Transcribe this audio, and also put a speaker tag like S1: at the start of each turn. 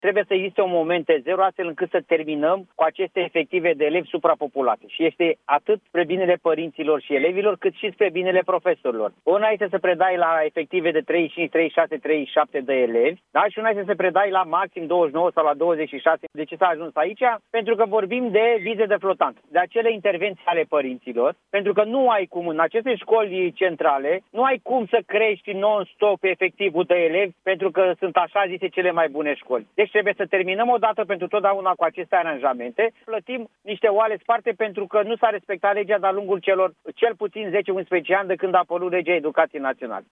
S1: trebuie să existe un moment de zero astfel încât să terminăm cu aceste efective de elevi suprapopulate. Și este atât spre binele părinților și elevilor, cât și spre binele profesorilor. Una este să predai la efective de 35, 36, 37 de elevi, da? Și una este să predai la maxim 29 sau la 26. De ce s-a ajuns aici? Pentru că vorbim de vize de flotant, de acele intervenții ale părinților, pentru că nu ai cum în aceste școli centrale, nu ai cum să crești non-stop efectivul de elevi, pentru că sunt așa zise cele mai bune școli. Deci trebuie să terminăm odată pentru totdeauna cu aceste aranjamente, plătim niște oale sparte pentru că nu s-a respectat legea de-a lungul celor cel puțin 10-11 ani de când a apărut legea educației naționale.